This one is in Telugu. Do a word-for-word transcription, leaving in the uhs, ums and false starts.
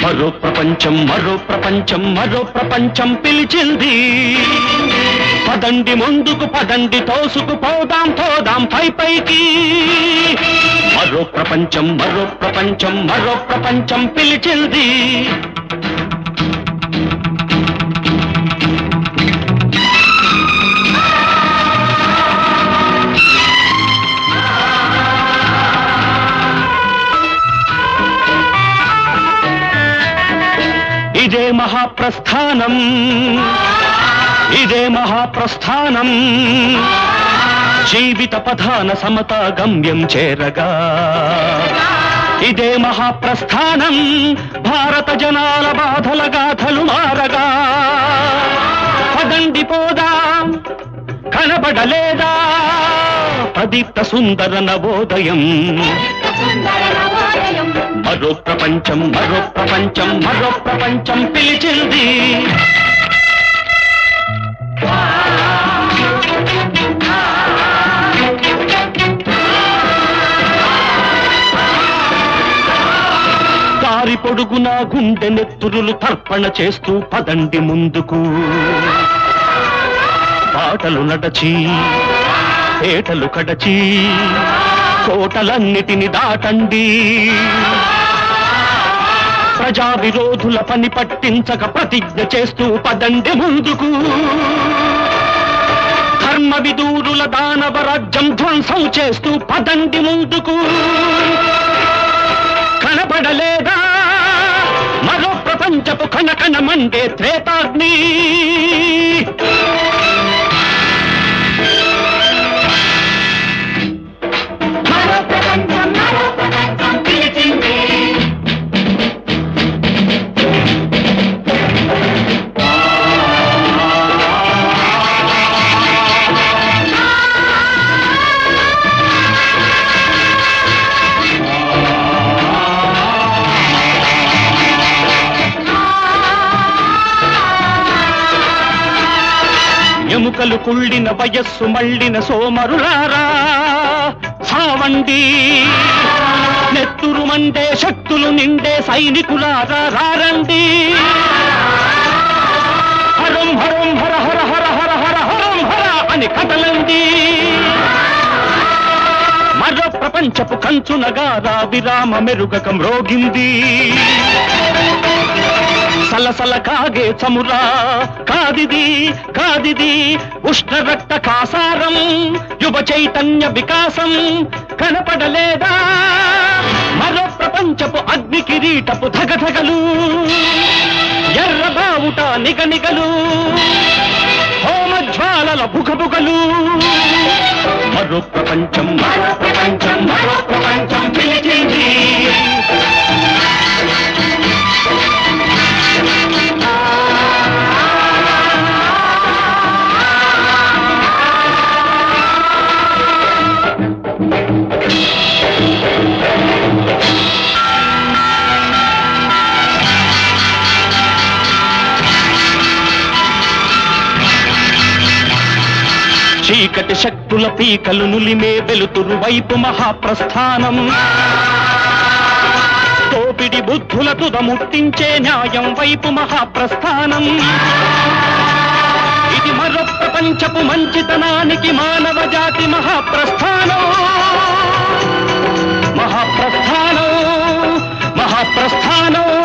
మరో ప్రపంచం మరో ప్రపంచం మరో ప్రపంచం పిలిచింది. పదండి ముందుకు పదండి తోసుకు పోదాం పోదాం పై పైకి. మరో ప్రపంచం మరో ప్రపంచం మరో ప్రపంచం పిలిచింది. ఇదే మహాప్రస్థానం ఇదే మహాప్రస్థానం జీవిత పధాన సమతా గమ్యం చేరగా. ఇదే మహాప్రస్థానం భారత జనాల బాధల గాథలు మారగా. పదండి పోదాం కనబడలేదా ప్రదీప్త సుందర నవోదయం. మరో ప్రపంచం మరో ప్రపంచం మరో ప్రపంచం పిలిచింది. దారి పొడుగున గుండె నెత్తురులు తర్పణ చేస్తూ పదండి ముందుకు. పాటలు నడచి పేటలు కడచి కోటలన్నిటిని దాటండి. ప్రజా విరోధుల పని పట్టించక ప్రతిజ్ఞ చేస్తూ పదండి ముందుకు. ధర్మ విదూరుల దానవ రాజ్యం ధ్వంసం చేస్తూ పదండి ముందుకు. కనపడలేదా మరో ప్రపంచపు కనకన మండే త్రేతాగ్ని. ఎముకలు కుళ్ళిన వయస్సు మళ్ళిన సోమరులారా సావండి. నెత్తురు మండే శక్తులు నిండే సైనికులారా రారండి. హరం హరం హర హర హర హర హర హరం హర అని కదలండి. మరో ప్రపంచపు కంచునగారా విరామ మెరుగక మ్రోగింది. సలసల కాగే చమురా కాదిది కాదిది ఉష్ణ రక్త కాసారం యువ చైతన్య వికాసం. కనపడలేదా మరో ప్రపంచపు అగ్ని కిరీటపు ధగధగలు ఎర్రబావుట నిగనిగలు హోమజ్వాలల బుగబుగలు. మరో ప్రపంచం మరో ప్రపంచం మరో ప్రపంచం పిలిచింది. చీకటి శక్తుల పీకలు నులిమే వెలుతురు వైపు మహాప్రస్థానం. తోపిడి బుద్ధుల తుదముట్టించే న్యాయం వైపు మహాప్రస్థానం. ఇది మరో ప్రపంచపు మంచితనానికి మానవ జాతి మహాప్రస్థానం. మహాప్రస్థానం మహాప్రస్థానం.